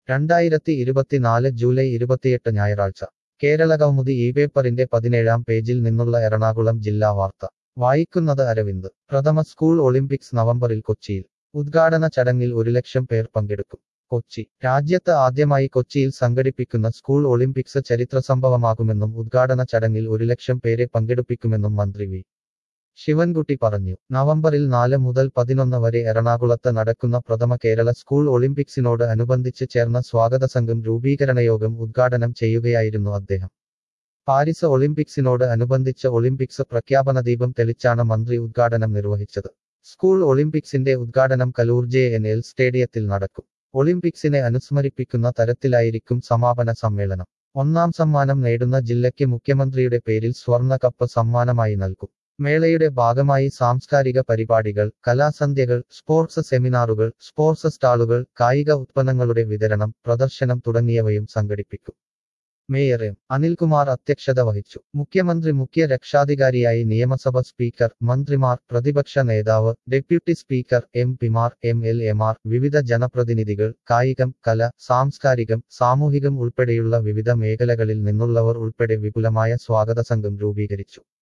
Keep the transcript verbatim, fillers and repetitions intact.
രണ്ടായിരത്തി ഇരുപത്തിനാല് ജൂലൈ ഇരുപത്തിയെട്ട് ഞായറാഴ്ച കേരള കൗമുദി ഈ പേപ്പറിന്റെ പതിനേഴാം പേജിൽ നിന്നുള്ള എറണാകുളം ജില്ലാ വാർത്ത വായിക്കുന്നത് അരവിന്ദ് പ്രഥമ സ്കൂൾ ഒളിമ്പിക്സ് നവംബറിൽ കൊച്ചിയിൽ ഉദ്ഘാടന ചടങ്ങിൽ ഒരു ലക്ഷം പേർ പങ്കെടുക്കും കൊച്ചി രാജ്യത്ത് ആദ്യമായി കൊച്ചിയിൽ സംഘടിപ്പിക്കുന്ന സ്കൂൾ ഒളിമ്പിക്സ് ചരിത്രസംഭവമാകുമെന്നും ഉദ്ഘാടന ചടങ്ങിൽ ഒരു ലക്ഷം പേരെ പങ്കെടുപ്പിക്കുമെന്നും മന്ത്രി വി ശിവൻകുട്ടി പറഞ്ഞു നവംബറിൽ നാല് മുതൽ പതിനൊന്ന് വരെ എറണാകുളത്ത് നടക്കുന്ന പ്രഥമ കേരള സ്കൂൾ ഒളിമ്പിക്സിനോട് അനുബന്ധിച്ച് ചേർന്ന സ്വാഗത സംഘം രൂപീകരണ യോഗം ഉദ്ഘാടനം ചെയ്യുകയായിരുന്നു അദ്ദേഹം പാരീസ് ഒളിമ്പിക്സിനോട് അനുബന്ധിച്ച് ഒളിമ്പിക്സ് പ്രഖ്യാപന ദീപം തെളിച്ചാണ് മന്ത്രി ഉദ്ഘാടനം നിർവഹിച്ചത് സ്കൂൾ ഒളിമ്പിക്സിന്റെ ഉദ്ഘാടനം കലൂർ ജെ എൻ എൽ സ്റ്റേഡിയത്തിൽ നടക്കും ഒളിമ്പിക്സിനെ അനുസ്മരിപ്പിക്കുന്ന തരത്തിലായിരിക്കും സമാപന സമ്മേളനം ഒന്നാം സമ്മാനം നേടുന്ന ജില്ലയ്ക്ക് മുഖ്യമന്ത്രിയുടെ പേരിൽ സ്വർണ്ണ കപ്പ് സമ്മാനമായി നൽകും മേളയുടെ ഭാഗമായി സാംസ്കാരിക പരിപാടികൾ കലാസന്ധ്യകൾ സ്പോർട്സ് സെമിനാറുകൾ സ്പോർട്സ് സ്റ്റാളുകൾ കായിക ഉത്പന്നങ്ങളുടെ വിതരണം പ്രദർശനം തുടങ്ങിയവയും സംഘടിപ്പിക്കും മേയർ എം അനിൽകുമാർ അധ്യക്ഷത വഹിച്ചു മുഖ്യമന്ത്രി മുഖ്യ രക്ഷാധികാരിയായി നിയമസഭ സ്പീക്കർ മന്ത്രിമാർ പ്രതിപക്ഷ നേതാവ് ഡെപ്യൂട്ടി സ്പീക്കർ എം പിമാർ എം എൽ എമാർ വിവിധ ജനപ്രതിനിധികൾ കായികം കല സാംസ്കാരികം സാമൂഹികം ഉൾപ്പെടെയുള്ള വിവിധ മേഖലകളിൽ നിന്നുള്ളവർ ഉൾപ്പെടെ വിപുലമായ സ്വാഗത സംഘം രൂപീകരിച്ചു